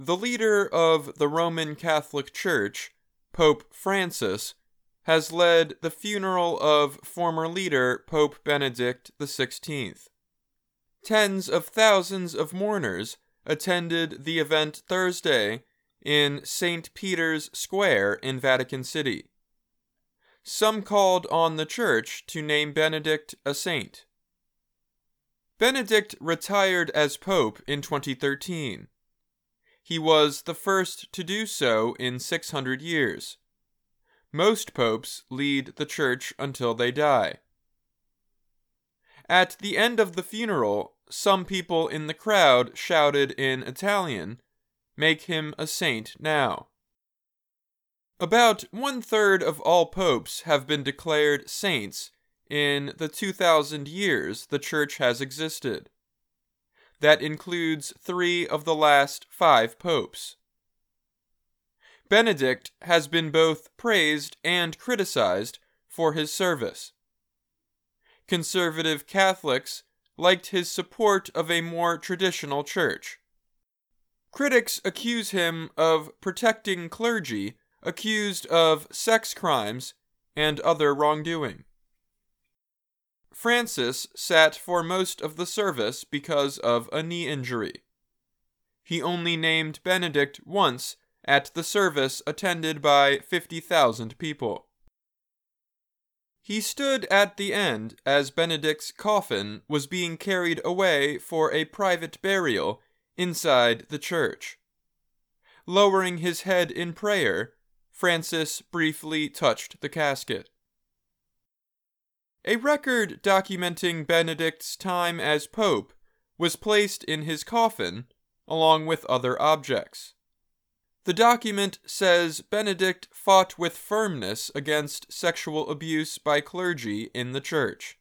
The leader of the Roman Catholic Church, Pope Francis, has led the funeral of former leader Pope Benedict XVI. Tens of thousands of mourners attended the event Thursday in St. Peter's Square in Vatican City. Some called on the Church to name Benedict a saint. Benedict retired as Pope in 2013. He was the first to do so in 600 years. Most popes lead the Church until they die. At the end of the funeral, some people in the crowd shouted in Italian, "Make him a saint now." About 1/3 of all popes have been declared saints in the 2,000 years the Church has existed. That includes 3 of the last 5 popes. Benedict has been both praised and criticized for his service. Conservative Catholics liked his support of a more traditional church. Critics accuse him of protecting clergy accused of sex crimes and other wrongdoing. Francis sat for most of the service because of a knee injury. He only named Benedict once at the service attended by 50,000 people. He stood at the end as Benedict's coffin was being carried away for a private burial inside the church. Lowering his head in prayer, Francis briefly touched the casket. A record documenting Benedict's time as Pope was placed in his coffin, along with other objects. The document says Benedict fought with firmness against sexual abuse by clergy in the Church.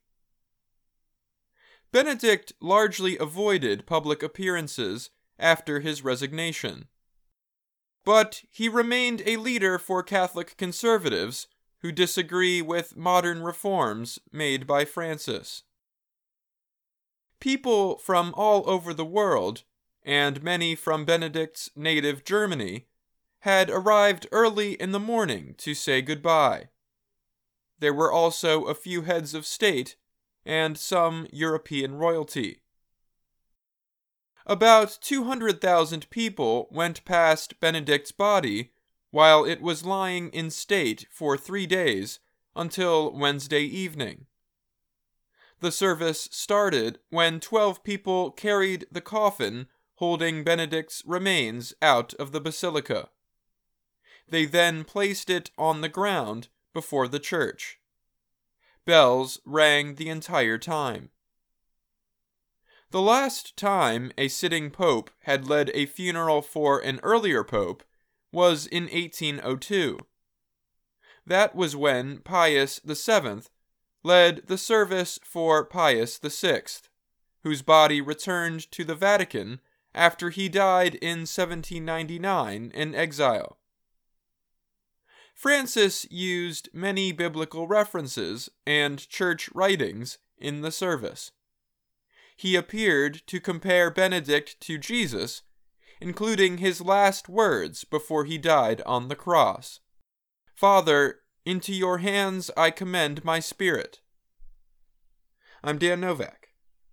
Benedict largely avoided public appearances after his resignation. But he remained a leader for Catholic conservatives who disagree with modern reforms made by Francis. People from all over the world, and many from Benedict's native Germany, had arrived early in the morning to say goodbye. There were also a few heads of state and some European royalty. About 200,000 people went past Benedict's body while it was lying in state for 3 days until Wednesday evening. The service started when 12 people carried the coffin holding Benedict's remains out of the basilica. They then placed it on the ground before the church. Bells rang the entire time. The last time a sitting pope had led a funeral for an earlier pope was in 1802. That was when Pius VII led the service for Pius VI, whose body returned to the Vatican after he died in 1799 in exile. Francis used many biblical references and church writings in the service. He appeared to compare Benedict to Jesus, including his last words before he died on the cross. "Father, into your hands I commend my spirit." I'm Dan Novak.